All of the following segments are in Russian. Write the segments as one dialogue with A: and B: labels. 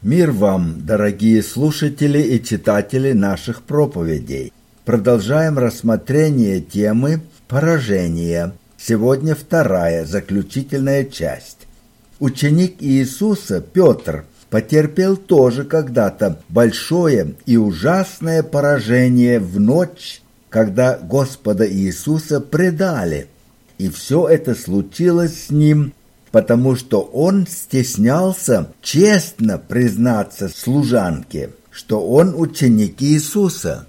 A: Мир вам, дорогие слушатели и читатели наших проповедей. Продолжаем рассмотрение темы «Поражение». Сегодня вторая, заключительная часть. Ученик Иисуса Петр потерпел тоже когда-то большое и ужасное поражение в ночь, когда Господа Иисуса предали. И все это случилось с ним, потому что он стеснялся честно признаться служанке, что он ученик Иисуса.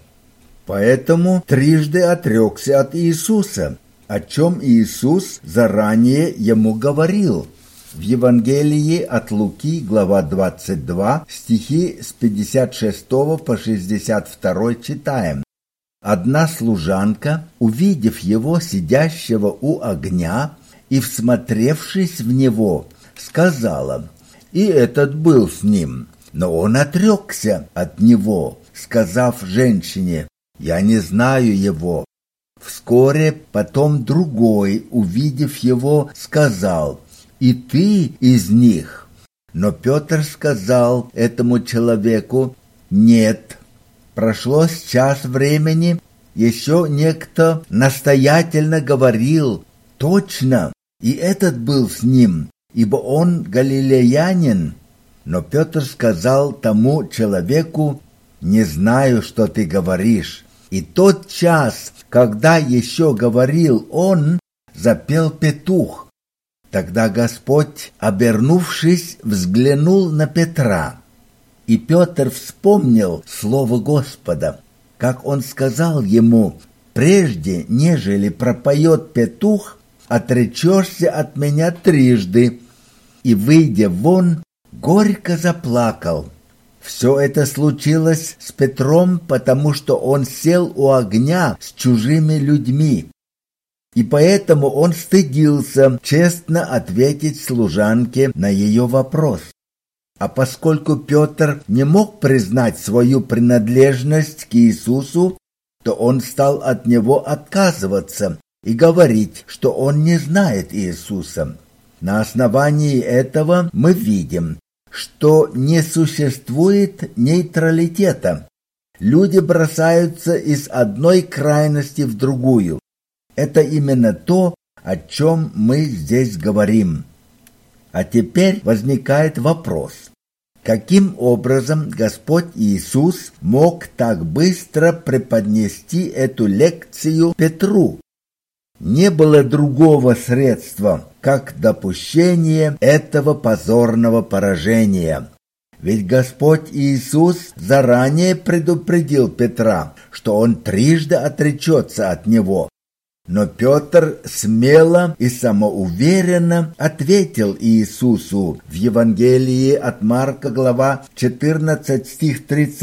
A: Поэтому трижды отрекся от Иисуса, о чем Иисус заранее ему говорил. В Евангелии от Луки, глава 22, стихи с 56 по 62 читаем. «Одна служанка, увидев его сидящего у огня и всмотревшись в него, сказала: и этот был с ним, но он отрекся от него, сказав женщине: я не знаю его. Вскоре потом другой, увидев его, сказал: и ты из них. Но Петр сказал этому человеку: нет. Прошло час времени, еще некто настоятельно говорил: точно, и этот был с ним, ибо он галилеянин. Но Петр сказал тому человеку: не знаю, что ты говоришь. И тот час, когда еще говорил он, запел петух. Тогда Господь, обернувшись, взглянул на Петра. И Петр вспомнил слово Господа, как он сказал ему: прежде, нежели пропоет петух, отречешься от меня трижды. И, выйдя вон, горько заплакал. Все это случилось с Петром, потому что он сел у огня с чужими людьми. И поэтому он стыдился честно ответить служанке на ее вопрос. А поскольку Петр не мог признать свою принадлежность к Иисусу, то он стал от него отказываться и говорить, что он не знает Иисуса. На основании этого мы видим, что не существует нейтралитета. Люди бросаются из одной крайности в другую. Это именно то, о чем мы здесь говорим. А теперь возникает вопрос: каким образом Господь Иисус мог так быстро преподнести эту лекцию Петру? Не было другого средства, как допущение этого позорного поражения. Ведь Господь Иисус заранее предупредил Петра, что он трижды отречется от него. Но Петр смело и самоуверенно ответил Иисусу. В Евангелии от Марка, глава 14, стих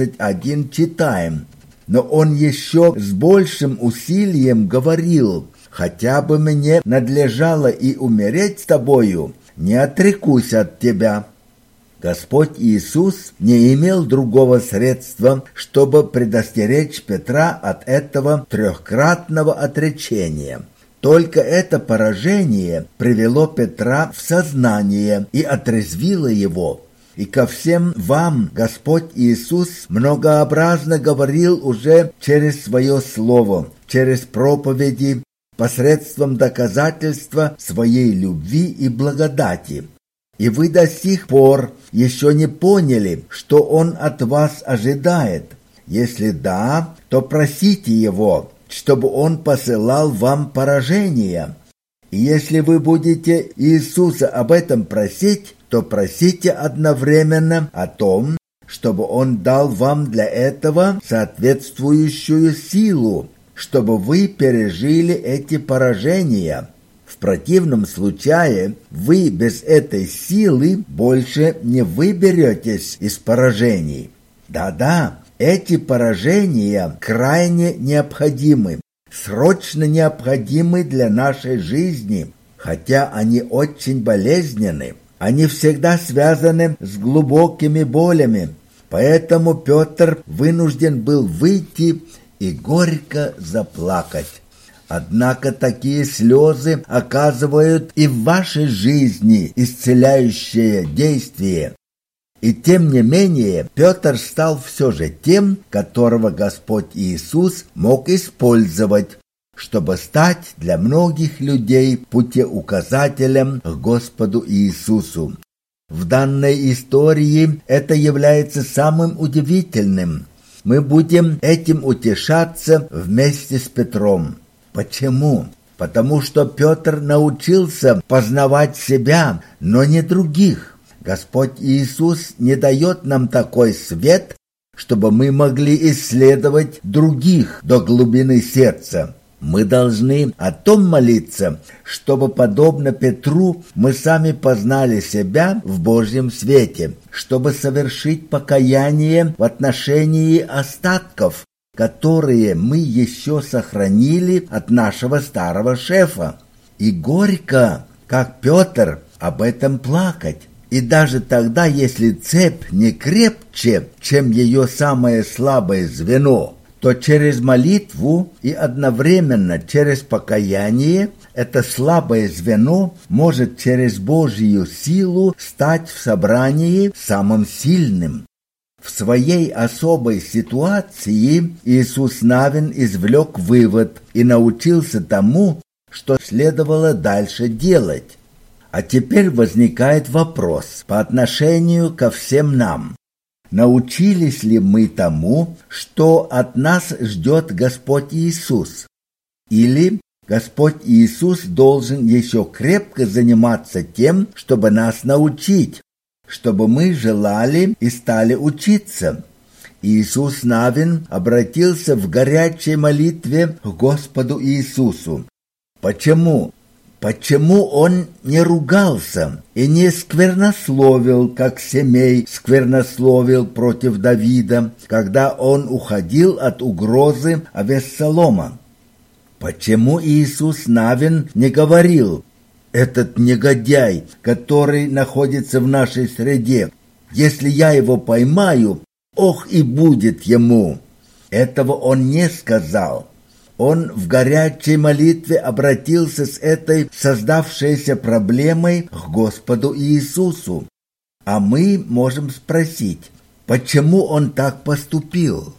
A: 31 читаем: «Но он еще с большим усилием говорил: хотя бы мне надлежало и умереть с тобою, не отрекусь от тебя». Господь Иисус не имел другого средства, чтобы предостеречь Петра от этого трехкратного отречения. Только это поражение привело Петра в сознание и отрезвило его. И ко всем вам Господь Иисус многообразно говорил уже через свое слово, через проповеди, посредством доказательства своей любви и благодати. И вы до сих пор еще не поняли, что Он от вас ожидает. Если да, то просите Его, чтобы Он посылал вам поражение. И если вы будете Иисуса об этом просить, то просите одновременно о том, чтобы Он дал вам для этого соответствующую силу, чтобы вы пережили эти поражения. В противном случае вы без этой силы больше не выберетесь из поражений. Да-да, эти поражения крайне необходимы, срочно необходимы для нашей жизни, хотя они очень болезненны. Они всегда связаны с глубокими болями. Поэтому Петр вынужден был выйти и горько заплакать. Однако такие слезы оказывают и в вашей жизни исцеляющее действие. И тем не менее, Петр стал все же тем, которого Господь Иисус мог использовать, чтобы стать для многих людей путеуказателем к Господу Иисусу. В данной истории это является самым удивительным. Мы будем этим утешаться вместе с Петром. Почему? Потому что Петр научился познавать себя, но не других. Господь Иисус не дает нам такой свет, чтобы мы могли исследовать других до глубины сердца. Мы должны о том молиться, чтобы, подобно Петру, мы сами познали себя в Божьем свете, чтобы совершить покаяние в отношении остатков, которые мы еще сохранили от нашего старого шефа. И горько, как Петр, об этом плакать. И даже тогда, если цепь не крепче, чем ее самое слабое звено, то через молитву и одновременно через покаяние это слабое звено может через Божью силу стать в собрании самым сильным. В своей особой ситуации Иисус Навин извлек вывод и научился тому, что следовало дальше делать. А теперь возникает вопрос по отношению ко всем нам. Научились ли мы тому, что от нас ждет Господь Иисус? Или Господь Иисус должен еще крепко заниматься тем, чтобы нас научить, чтобы мы желали и стали учиться? Иисус Навин обратился в горячей молитве к Господу Иисусу. Почему? Почему он не ругался и не сквернословил, как Семей сквернословил против Давида, когда он уходил от угрозы Авессалома? Почему Иисус Навин не говорил: «Этот негодяй, который находится в нашей среде, если я его поймаю, ох и будет ему»? Этого он не сказал. Он в горячей молитве обратился с этой создавшейся проблемой к Господу Иисусу. А мы можем спросить, почему он так поступил?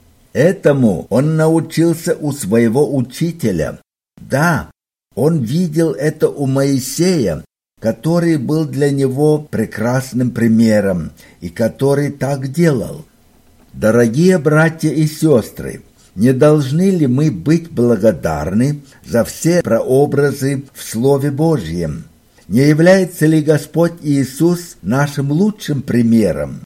A: Этому он научился у своего учителя. Да, он видел это у Моисея, который был для него прекрасным примером и который так делал. Дорогие братья и сестры, не должны ли мы быть благодарны за все прообразы в Слове Божьем? Не является ли Господь Иисус нашим лучшим примером?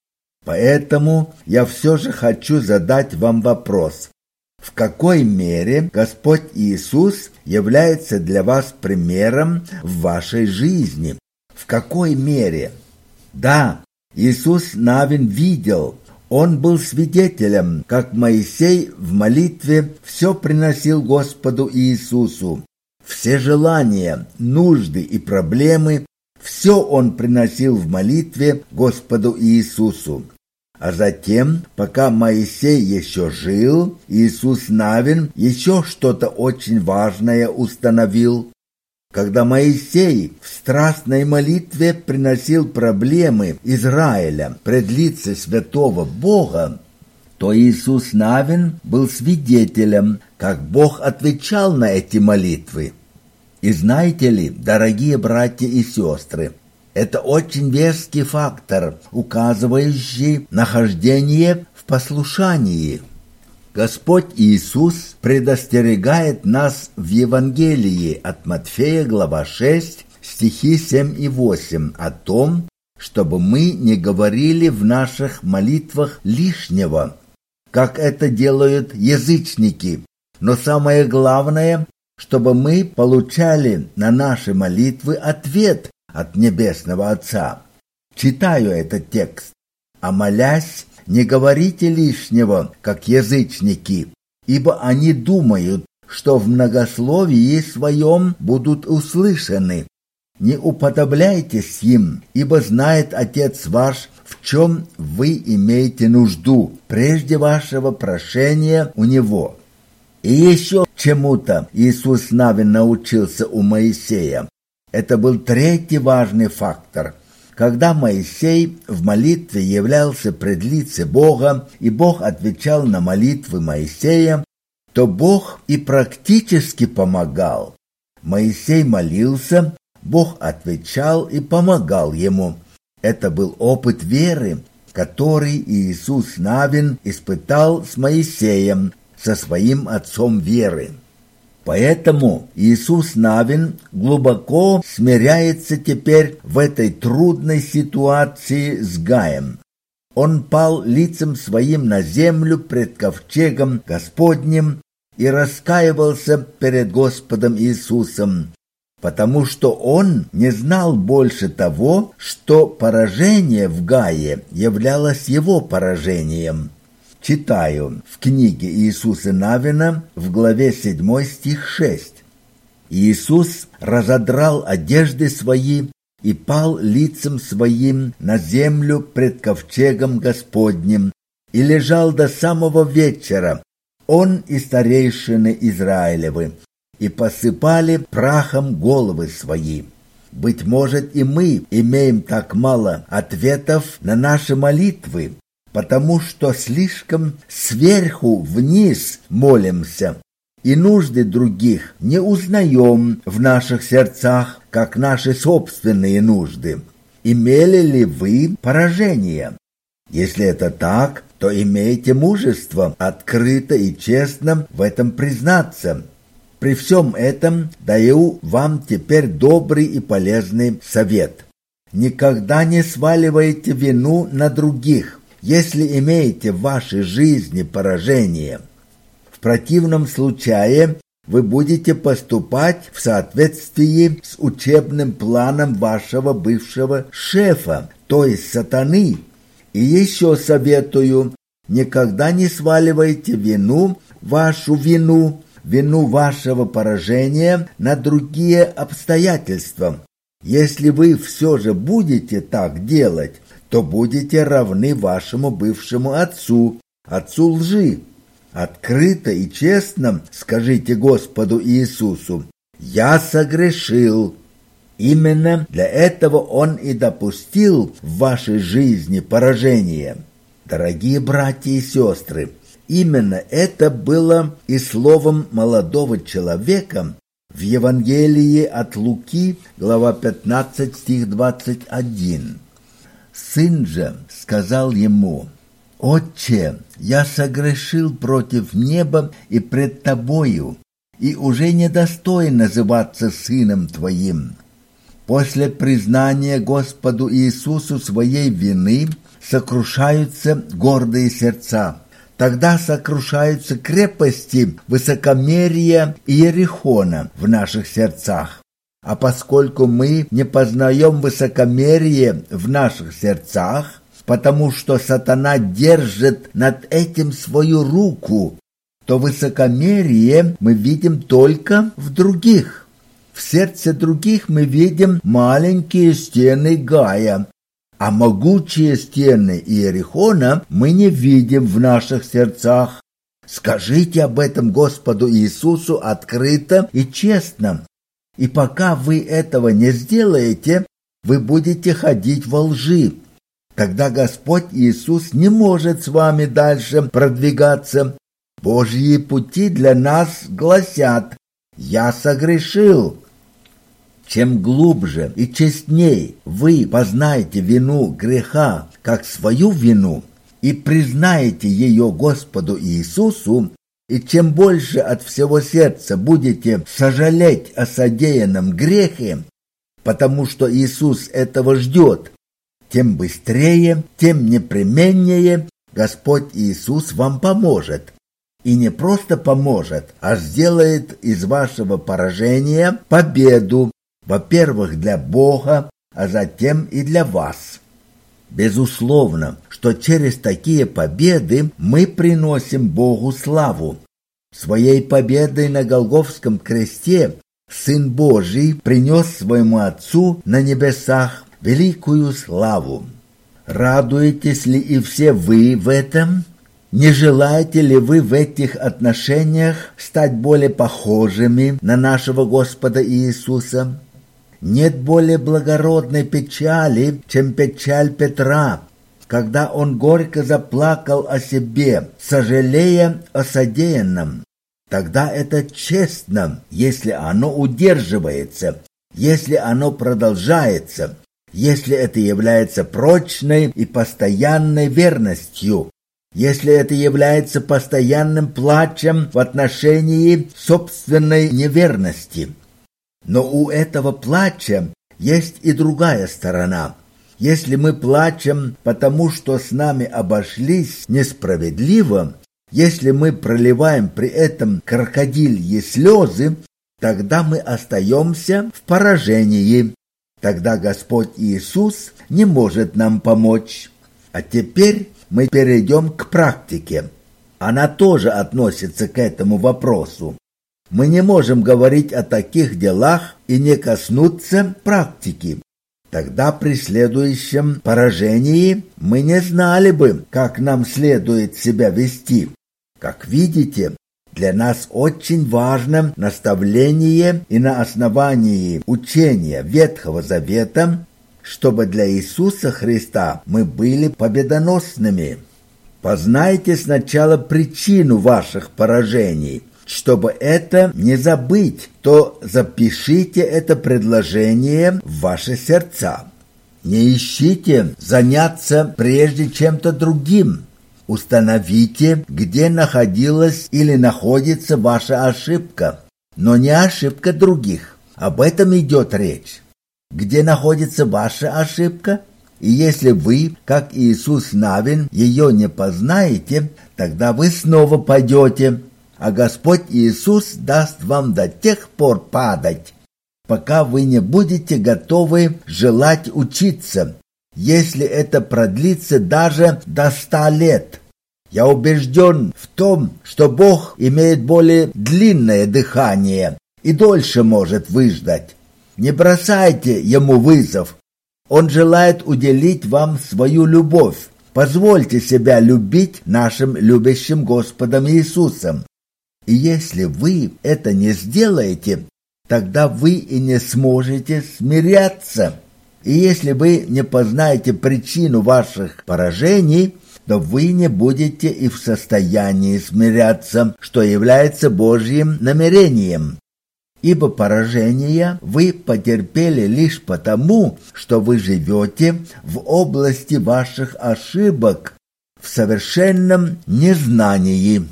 A: Поэтому я все же хочу задать вам вопрос. В какой мере Господь Иисус является для вас примером в вашей жизни? В какой мере? Да, Иисус Навин видел, он был свидетелем, как Моисей в молитве все приносил Господу Иисусу. Все желания, нужды и проблемы, все он приносил в молитве Господу Иисусу. А затем, пока Моисей еще жил, Иисус Навин еще что-то очень важное установил. Когда Моисей в страстной молитве приносил проблемы Израиля пред лице святого Бога, то Иисус Навин был свидетелем, как Бог отвечал на эти молитвы. И знаете ли, дорогие братья и сестры, это очень веский фактор, указывающий на хождение в послушании. Господь Иисус предостерегает нас в Евангелии от Матфея, глава 6, стихи 7 и 8, о том, чтобы мы не говорили в наших молитвах лишнего, как это делают язычники. Но самое главное, чтобы мы получали на наши молитвы ответ от Небесного Отца. Читаю этот текст. «А молясь, не говорите лишнего, как язычники, ибо они думают, что в многословии своем будут услышаны. Не уподобляйтесь им, ибо знает Отец ваш, в чем вы имеете нужду, прежде вашего прошения у Него». И еще чему-то Иисус Навин научился у Моисея. Это был третий важный фактор. когда Моисей в молитве являлся пред лице Бога, и Бог отвечал на молитвы Моисея, то Бог и практически помогал. Моисей молился, Бог отвечал и помогал ему. Это был опыт веры, который Иисус Навин испытал с Моисеем, со своим отцом веры. Поэтому Иисус Навин глубоко смиряется теперь в этой трудной ситуации с Гаем. Он пал лицем своим на землю пред ковчегом Господним и раскаивался перед Господом Иисусом, потому что он не знал больше того, что поражение в Гае являлось его поражением. Читаю в книге Иисуса Навина в главе 7 стих 6. «Иисус разодрал одежды свои и пал лицем своим на землю пред ковчегом Господним и лежал до самого вечера, он и старейшины Израилевы, и посыпали прахом головы свои». Быть может, и мы имеем так мало ответов на наши молитвы, потому что слишком сверху вниз молимся, и нужды других не узнаем в наших сердцах, как наши собственные нужды. Имели ли вы поражение? Если это так, то имейте мужество открыто и честно в этом признаться. При всем этом даю вам теперь добрый и полезный совет. Никогда не сваливайте вину на других, если имеете в вашей жизни поражение. В противном случае вы будете поступать в соответствии с учебным планом вашего бывшего шефа, то есть сатаны. И еще советую, никогда не сваливайте вашу вину вашего поражения на другие обстоятельства. Если вы все же будете так делать, то будете равны вашему бывшему отцу лжи. Открыто и честно скажите Господу Иисусу: «Я согрешил». Именно для этого Он и допустил в вашей жизни поражение. Дорогие братья и сестры, именно это было и словом молодого человека в Евангелии от Луки, глава 15, стих 21. Сын же сказал ему: «Отче, я согрешил против неба и пред тобою, и уже недостоин называться сыном твоим». После признания Господу Иисусу своей вины сокрушаются гордые сердца. Тогда сокрушаются крепости высокомерия Иерихона в наших сердцах. А поскольку мы не познаем высокомерие в наших сердцах, потому что сатана держит над этим свою руку, то высокомерие мы видим только в других. В сердце других мы видим маленькие стены Гая, а могучие стены Иерихона мы не видим в наших сердцах. Скажите об этом Господу Иисусу открыто и честно. И пока вы этого не сделаете, вы будете ходить во лжи. Тогда Господь Иисус не может с вами дальше продвигаться. Божьи пути для нас гласят: «Я согрешил». Чем глубже и честней вы познаете вину греха как свою вину и признаете ее Господу Иисусу, и чем больше от всего сердца будете сожалеть о содеянном грехе, потому что Иисус этого ждет, тем быстрее, тем непременнее Господь Иисус вам поможет. И не просто поможет, а сделает из вашего поражения победу, во-первых, для Бога, а затем и для вас. Безусловно, что через такие победы мы приносим Богу славу. Своей победой на Голгофском кресте Сын Божий принес своему Отцу на небесах великую славу. Радуетесь ли и все вы в этом? Не желаете ли вы в этих отношениях стать более похожими на нашего Господа Иисуса? Нет более благородной печали, чем печаль Петра, когда он горько заплакал о себе, сожалея о содеянном. Тогда это честно, если оно удерживается, если оно продолжается, если это является прочной и постоянной верностью, если это является постоянным плачем в отношении собственной неверности. Но у этого плача есть и другая сторона. Если мы плачем, потому что с нами обошлись несправедливо, если мы проливаем при этом крокодильи слезы, тогда мы остаемся в поражении. Тогда Господь Иисус не может нам помочь. А теперь мы перейдем к практике. Она тоже относится к этому вопросу. Мы не можем говорить о таких делах и не коснуться практики. Тогда при следующем поражении мы не знали бы, как нам следует себя вести. Как видите, для нас очень важно наставление и на основании учения Ветхого Завета, чтобы для Иисуса Христа мы были победоносными. Познайте сначала причину ваших поражений. Чтобы это не забыть, то запишите это предложение в ваши сердца. Не ищите заняться прежде чем-то другим. Установите, где находилась или находится ваша ошибка, но не ошибка других. Об этом идет речь. Где находится ваша ошибка? И если вы, как Иисус Навин, ее не познаете, тогда вы снова пойдете, а Господь Иисус даст вам до тех пор падать, пока вы не будете готовы желать учиться, если это продлится даже до 100 лет. Я убежден в том, что Бог имеет более длинное дыхание и дольше может выждать. Не бросайте Ему вызов. Он желает уделить вам свою любовь. Позвольте себя любить нашим любящим Господом Иисусом. И если вы это не сделаете, тогда вы и не сможете смиряться. И если вы не познаете причину ваших поражений, то вы не будете и в состоянии смиряться, что является Божьим намерением. Ибо поражения вы потерпели лишь потому, что вы живете в области ваших ошибок, в совершенном незнании.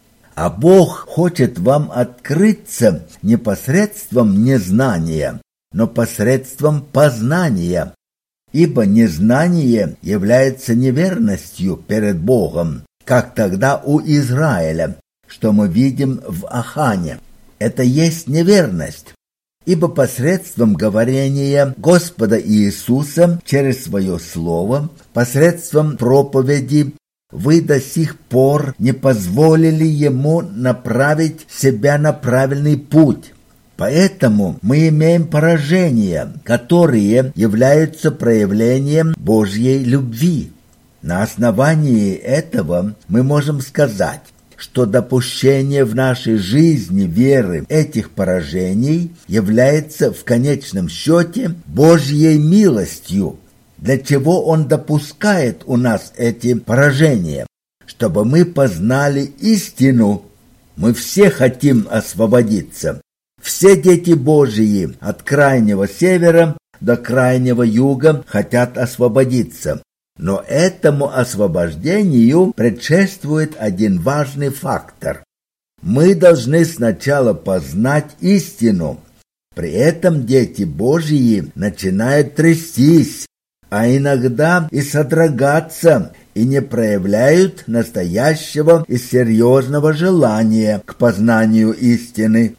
A: А Бог хочет вам открыться не посредством незнания, но посредством познания. Ибо незнание является неверностью перед Богом, как тогда у Израиля, что мы видим в Ахане. Это есть неверность. Ибо посредством говорения Господа Иисуса через свое слово, посредством проповеди, вы до сих пор не позволили Ему направить себя на правильный путь. Поэтому мы имеем поражения, которые являются проявлением Божьей любви. На основании этого мы можем сказать, что допущение в нашей жизни веры этих поражений является в конечном счете Божьей милостью. Для чего Он допускает у нас эти поражения? Чтобы мы познали истину. Мы все хотим освободиться. Все дети Божьи от крайнего севера до крайнего юга хотят освободиться. Но этому освобождению предшествует один важный фактор. Мы должны сначала познать истину. При этом дети Божьи начинают трястись, а иногда и содрогаться, и не проявляют настоящего и серьезного желания к познанию истины.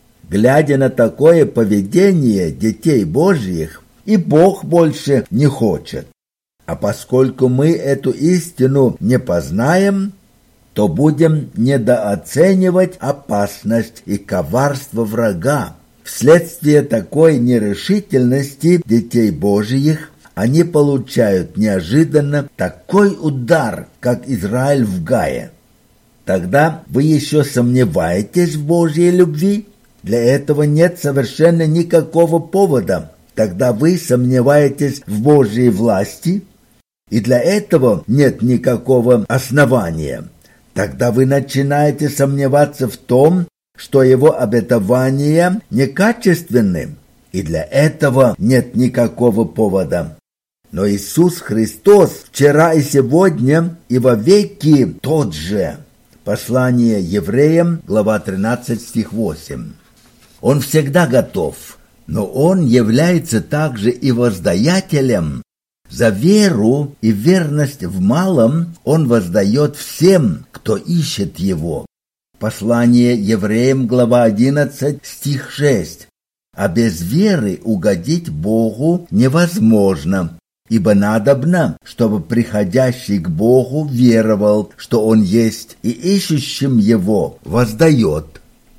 A: Глядя на такое поведение детей Божьих, и Бог больше не хочет. А поскольку мы эту истину не познаем, то будем недооценивать опасность и коварство врага. Вследствие такой нерешительности детей Божьих они получают неожиданно такой удар, как Израиль в Гае. Тогда вы еще сомневаетесь в Божьей любви? Для этого нет совершенно никакого повода. тогда вы сомневаетесь в Божьей власти, и для этого нет никакого основания. Тогда вы начинаете сомневаться в том, что его обетования некачественны, и для этого нет никакого повода. Но Иисус Христос вчера и сегодня и вовеки тот же. Послание Евреям, глава 13, стих 8. Он всегда готов, но Он является также и воздаятелем. За веру и верность в малом Он воздает всем, кто ищет Его. Послание Евреям, глава 11, стих 6. А без веры угодить Богу невозможно, ибо надобно, чтобы приходящий к Богу веровал, что Он есть, и ищущим Его воздает.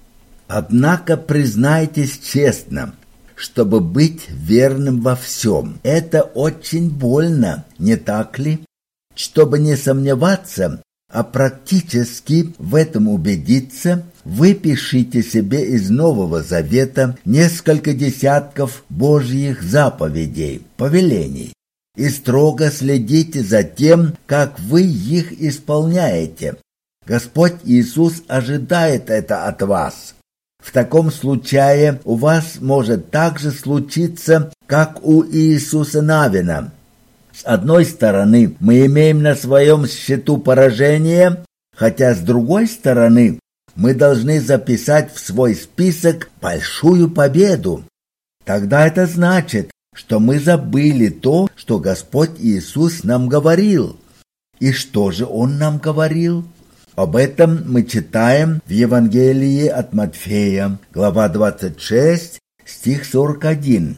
A: Однако признайтесь честно, чтобы быть верным во всем. Это очень больно, не так ли? Чтобы не сомневаться, а практически в этом убедиться, вы пишите себе из Нового Завета несколько десятков Божьих заповедей, повелений, и строго следите за тем, как вы их исполняете. Господь Иисус ожидает это от вас. В таком случае у вас может так же случиться, как у Иисуса Навина. С одной стороны, мы имеем на своем счету поражение, хотя с другой стороны, мы должны записать в свой список большую победу. Тогда это значит, что мы забыли то, что Господь Иисус нам говорил. И что же Он нам говорил? Об этом мы читаем в Евангелии от Матфея, глава 26, стих 41.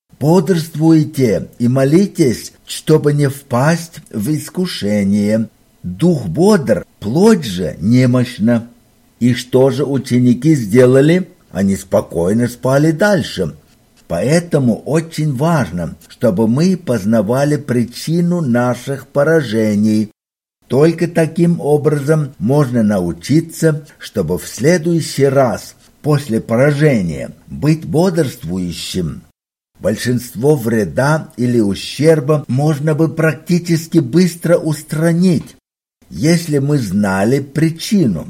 A: «Бодрствуйте и молитесь, чтобы не впасть в искушение. Дух бодр, плоть же немощна». И что же ученики сделали? Они спокойно спали дальше. Поэтому очень важно, чтобы мы познавали причину наших поражений. Только таким образом можно научиться, чтобы в следующий раз после поражения быть бодрствующим. Большинство вреда или ущерба можно бы практически быстро устранить, если мы знали причину.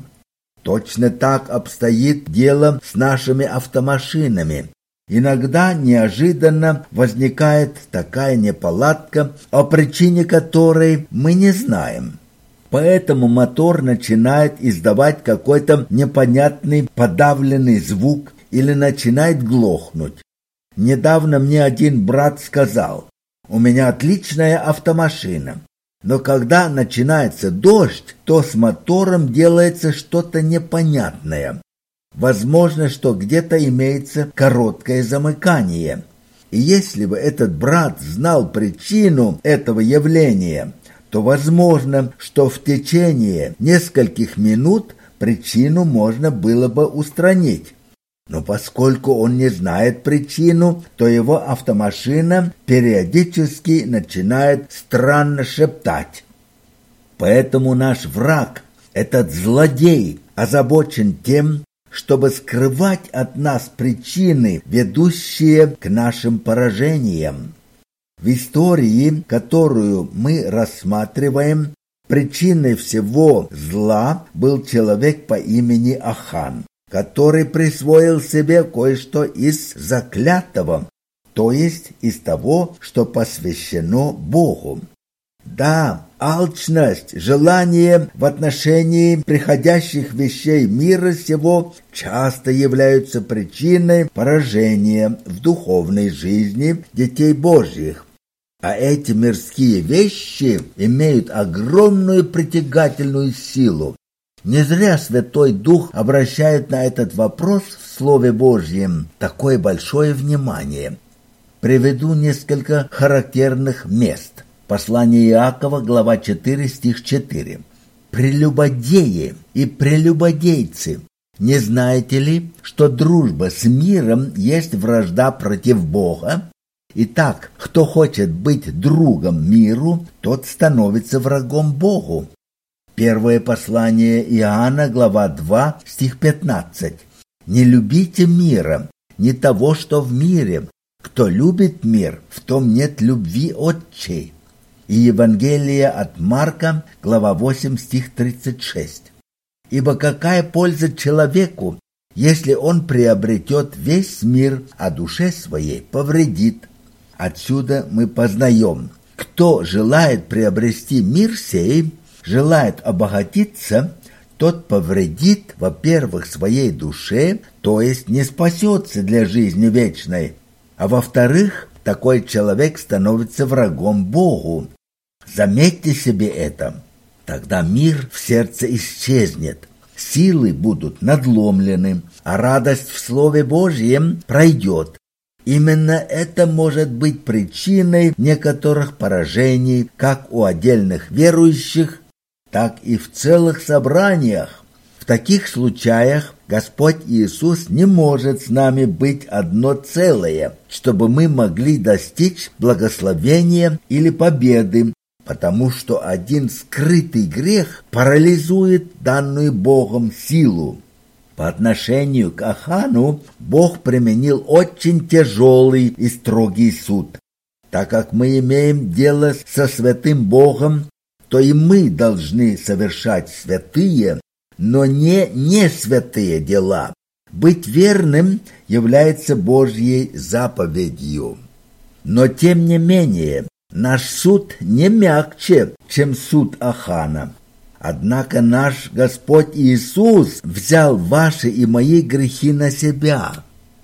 A: Точно так обстоит дело с нашими автомашинами. Иногда неожиданно возникает такая неполадка, о причине которой мы не знаем. Поэтому мотор начинает издавать какой-то непонятный подавленный звук или начинает глохнуть. Недавно мне один брат сказал: «У меня отличная автомашина, но когда начинается дождь, то с мотором делается что-то непонятное. Возможно, что где-то имеется короткое замыкание». И если бы этот брат знал причину этого явления, то возможно, что в течение нескольких минут причину можно было бы устранить. Но поскольку он не знает причину, то его автомашина периодически начинает странно шептать. Поэтому наш враг, этот злодей, озабочен тем, чтобы скрывать от нас причины, ведущие к нашим поражениям. В истории, которую мы рассматриваем, причиной всего зла был человек по имени Ахан, который присвоил себе кое-что из заклятого, то есть из того, что посвящено Богу. Да, алчность, желание в отношении приходящих вещей мира сего часто являются причиной поражения в духовной жизни детей Божьих. А эти мирские вещи имеют огромную притягательную силу. Не зря Святой Дух обращает на этот вопрос в Слове Божьем такое большое внимание. Приведу несколько характерных мест. Послание Иакова, глава 4, стих 4. «Прелюбодеи и прелюбодейцы, не знаете ли, что дружба с миром есть вражда против Бога? Итак, кто хочет быть другом миру, тот становится врагом Богу». Первое послание Иоанна, глава 2, стих 15. «Не любите мира, не того, что в мире. Кто любит мир, в том нет любви Отчей. И Евангелие от Марка, глава 8, стих 36. Ибо какая польза человеку, если он приобретет весь мир, а душе своей повредит? Отсюда мы познаем, кто желает приобрести мир сей, желает обогатиться, тот повредит, во-первых, своей душе, то есть не спасется для жизни вечной, а во-вторых, такой человек становится врагом Богу. Заметьте себе это. Тогда мир в сердце исчезнет, силы будут надломлены, а радость в Слове Божьем пройдет. Именно это может быть причиной некоторых поражений как у отдельных верующих, так и в целых собраниях. В таких случаях Господь Иисус не может с нами быть одно целое, чтобы мы могли достичь благословения или победы, потому что один скрытый грех парализует данную Богом силу. По отношению к Ахану Бог применил очень тяжелый и строгий суд. Так как мы имеем дело со святым Богом, то и мы должны совершать святые, но не святые дела. Быть верным является Божьей заповедью. Но тем не менее, наш суд не мягче, чем суд Ахана. Однако наш Господь Иисус взял ваши и мои грехи на себя.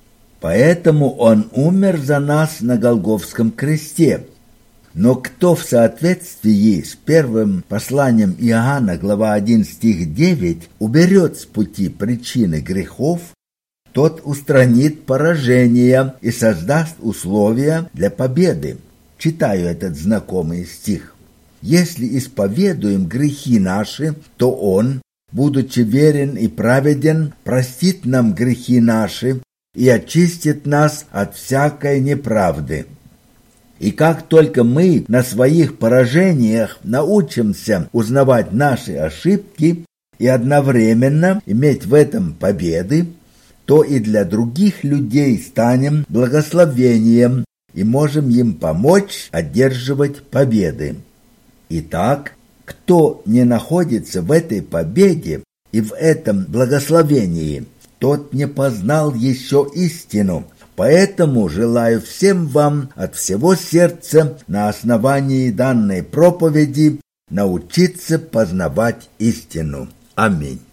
A: Поэтому Он умер за нас на Голгофском кресте. Но кто в соответствии с первым посланием Иоанна, глава 1, стих 9, уберет с пути причины грехов, тот устранит поражение и создаст условия для победы. Читаю этот знакомый стих. Если исповедуем грехи наши, то Он, будучи верен и праведен, простит нам грехи наши и очистит нас от всякой неправды. И как только мы на своих поражениях научимся узнавать наши ошибки и одновременно иметь в этом победы, то и для других людей станем благословением и можем им помочь одерживать победы. Итак, кто не находится в этой победе и в этом благословении, тот не познал еще истину. Поэтому желаю всем вам от всего сердца на основании данной проповеди научиться познавать истину. Аминь.